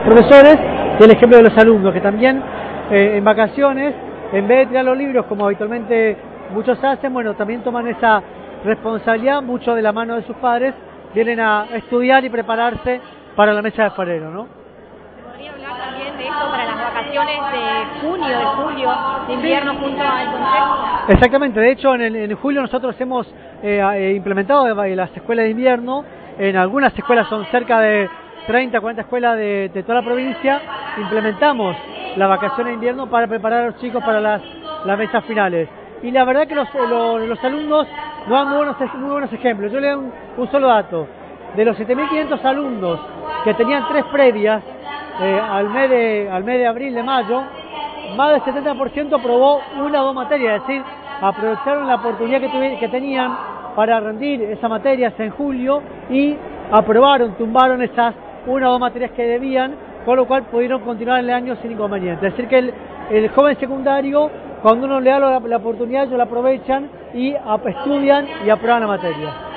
Profesores y el ejemplo de los alumnos, que también en vacaciones, en vez de tirar los libros como habitualmente muchos hacen, bueno, también toman esa responsabilidad, mucho de la mano de sus padres, vienen a estudiar y prepararse para la mesa de febrero, ¿no? ¿Se podría hablar también de esto para las vacaciones de junio, de julio, de invierno junto al consejo? Exactamente, de hecho en julio nosotros hemos implementado las escuelas de invierno, en algunas escuelas son cerca de 30, 40 escuelas de toda la provincia, implementamos la vacación de invierno para preparar a los chicos para las mesas finales. Y la verdad que los alumnos nos dan muy buenos ejemplos. Yo le doy un solo dato. De los 7.500 alumnos que tenían 3 previas al mes de abril, de mayo, más del 70% aprobó una o 2 materias, es decir, aprovecharon la oportunidad que tenían para rendir esas materias en julio y aprobaron, tumbaron esas 1 o 2 materias que debían, con lo cual pudieron continuar el año sin inconveniente. Es decir, que el joven secundario, cuando uno le da la oportunidad, ellos la aprovechan y estudian y aprueban la materia.